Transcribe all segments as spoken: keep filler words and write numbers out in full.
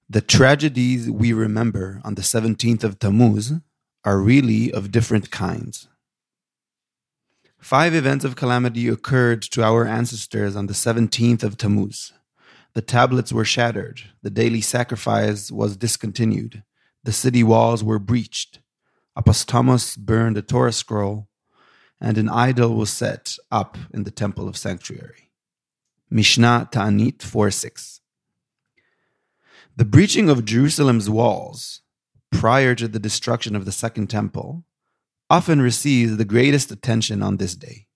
The tragedies we remember on the seventeenth of Tammuz are really of different kinds. Five events of calamity occurred to our ancestors on the seventeenth of Tammuz. The tablets were shattered, the daily sacrifice was discontinued, the city walls were breached, Apostamos burned a Torah scroll, and an idol was set up in the temple of sanctuary. Mishnah Ta'anit four six. The breaching of Jerusalem's walls, prior to the destruction of the Second Temple, often receives the greatest attention on this day.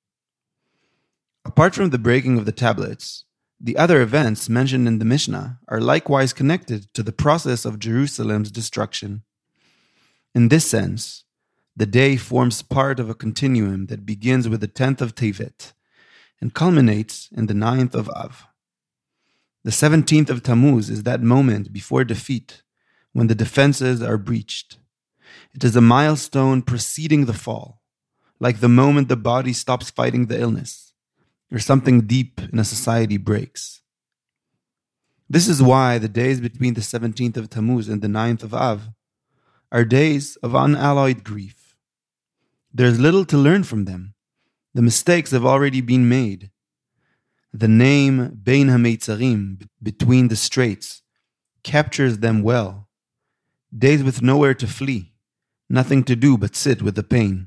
Apart from the breaking of the tablets, the other events mentioned in the Mishnah are likewise connected to the process of Jerusalem's destruction. In this sense, the day forms part of a continuum that begins with the tenth of Tevet and culminates in the ninth of Av. The seventeenth of Tammuz is that moment before defeat, when the defenses are breached. It is a milestone preceding the fall, like the moment the body stops fighting the illness, or something deep in a society breaks. This is why the days between the seventeenth of Tammuz and the ninth of Av are days of unalloyed grief. There is little to learn from them. The mistakes have already been made. The name Bein HaMeitzarim, between the straits, captures them well. Days with nowhere to flee, nothing to do but sit with the pain.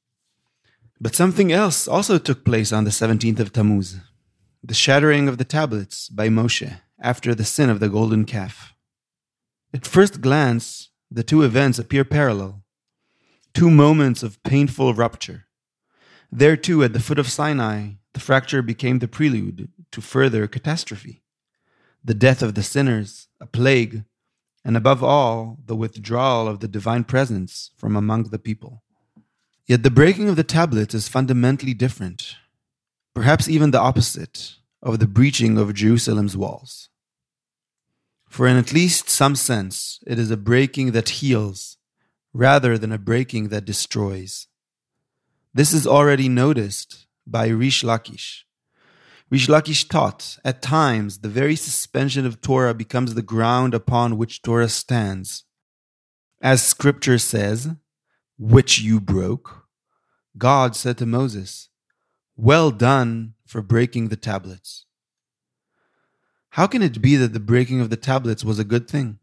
But something else also took place on the seventeenth of Tammuz, the shattering of the tablets by Moshe after the sin of the golden calf. At first glance, the two events appear parallel, two moments of painful rupture. There too, at the foot of Sinai, the fracture became the prelude to further catastrophe. The death of the sinners, a plague, and above all, the withdrawal of the divine presence from among the people. Yet the breaking of the tablets is fundamentally different, perhaps even the opposite of the breaching of Jerusalem's walls. For in at least some sense, it is a breaking that heals, rather than a breaking that destroys. This is already noticed by Rish Lakish. Rish Lakish taught, at times, the very suspension of Torah becomes the ground upon which Torah stands. As Scripture says, which you broke, God said to Moses, well done for breaking the tablets. How can it be that the breaking of the tablets was a good thing?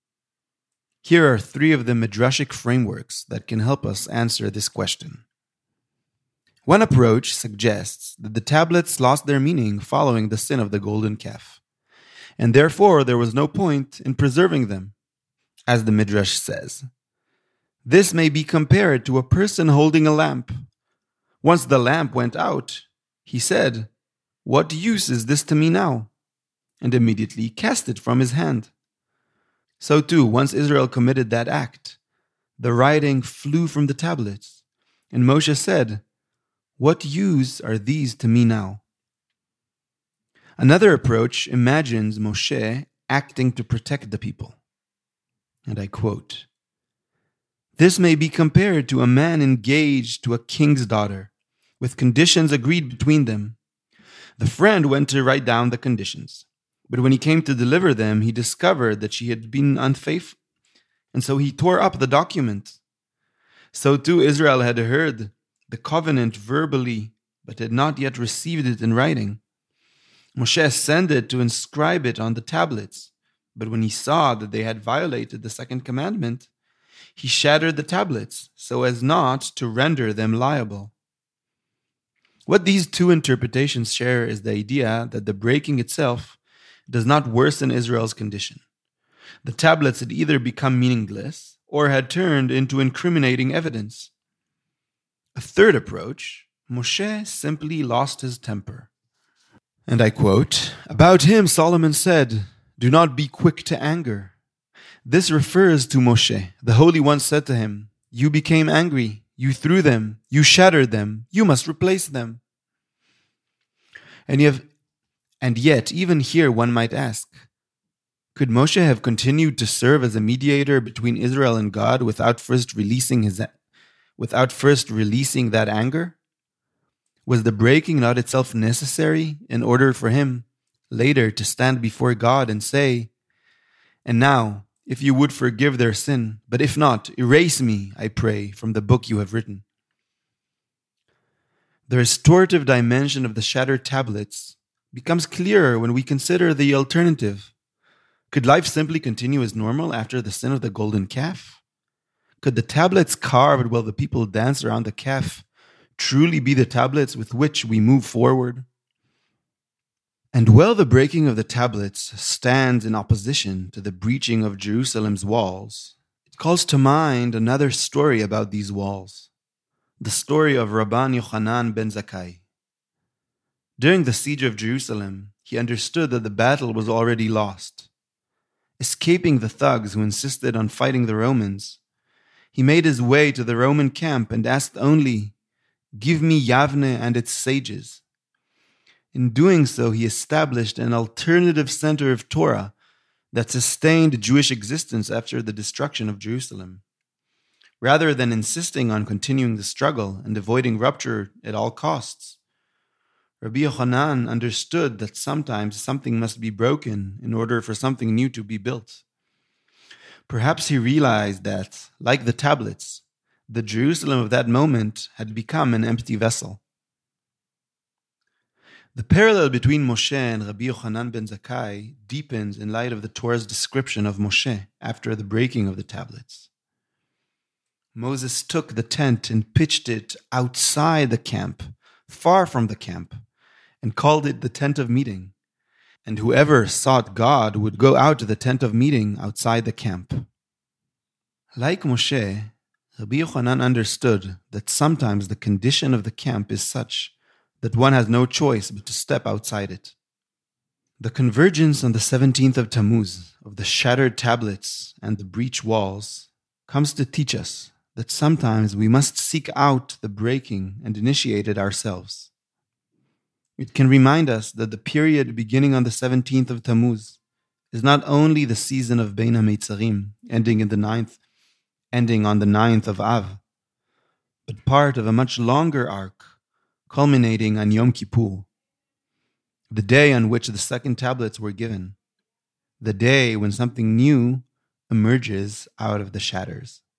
Here are three of the midrashic frameworks that can help us answer this question. One approach suggests that the tablets lost their meaning following the sin of the golden calf, and therefore there was no point in preserving them. As the Midrash says, this may be compared to a person holding a lamp. Once the lamp went out, he said, what use is this to me now? And immediately cast it from his hand. So too, once Israel committed that act, the writing flew from the tablets, and Moshe said, what use are these to me now? Another approach imagines Moshe acting to protect the people. And I quote, this may be compared to a man engaged to a king's daughter, with conditions agreed between them. The friend went to write down the conditions, but when he came to deliver them, he discovered that she had been unfaithful, and so he tore up the document. So too Israel had heard the covenant verbally, but had not yet received it in writing. Moshe ascended to inscribe it on the tablets, but when he saw that they had violated the second commandment, he shattered the tablets so as not to render them liable. What these two interpretations share is the idea that the breaking itself does not worsen Israel's condition. The tablets had either become meaningless or had turned into incriminating evidence. A third approach, Moshe simply lost his temper. And I quote, about him Solomon said, do not be quick to anger. This refers to Moshe. The Holy One said to him, you became angry, you threw them, you shattered them, you must replace them. And, you have, and yet, even here one might ask, could Moshe have continued to serve as a mediator between Israel and God without first releasing his without first releasing that anger? Was the breaking not itself necessary in order for him later to stand before God and say, And now, if you would forgive their sin, but if not, erase me, I pray, from the book you have written. The restorative dimension of the shattered tablets becomes clearer when we consider the alternative. Could life simply continue as normal after the sin of the golden calf? Could the tablets carved while the people danced around the calf truly be the tablets with which we move forward? And while the breaking of the tablets stands in opposition to the breaching of Jerusalem's walls, it calls to mind another story about these walls, the story of Rabban Yochanan ben Zakkai. During the siege of Jerusalem, he understood that the battle was already lost. Escaping the thugs who insisted on fighting the Romans, he made his way to the Roman camp and asked only, "Give me Yavne and its sages." In doing so, he established an alternative center of Torah that sustained Jewish existence after the destruction of Jerusalem. Rather than insisting on continuing the struggle and avoiding rupture at all costs, Rabbi Yochanan understood that sometimes something must be broken in order for something new to be built. Perhaps he realized that, like the tablets, the Jerusalem of that moment had become an empty vessel. The parallel between Moshe and Rabbi Yochanan ben Zakkai deepens in light of the Torah's description of Moshe after the breaking of the tablets. Moses took the tent and pitched it outside the camp, far from the camp, and called it the tent of meeting. And whoever sought God would go out to the tent of meeting outside the camp. Like Moshe, Rabbi Yochanan understood that sometimes the condition of the camp is such that one has no choice but to step outside it. The convergence on the seventeenth of Tammuz of the shattered tablets and the breached walls comes to teach us that sometimes we must seek out the breaking and initiate it ourselves. It can remind us that the period beginning on the seventeenth of Tammuz is not only the season of Bein HaMetzarim, ending in the ninth, ending on the ninth of Av, but part of a much longer arc, culminating on Yom Kippur, the day on which the second tablets were given, the day when something new emerges out of the shatters.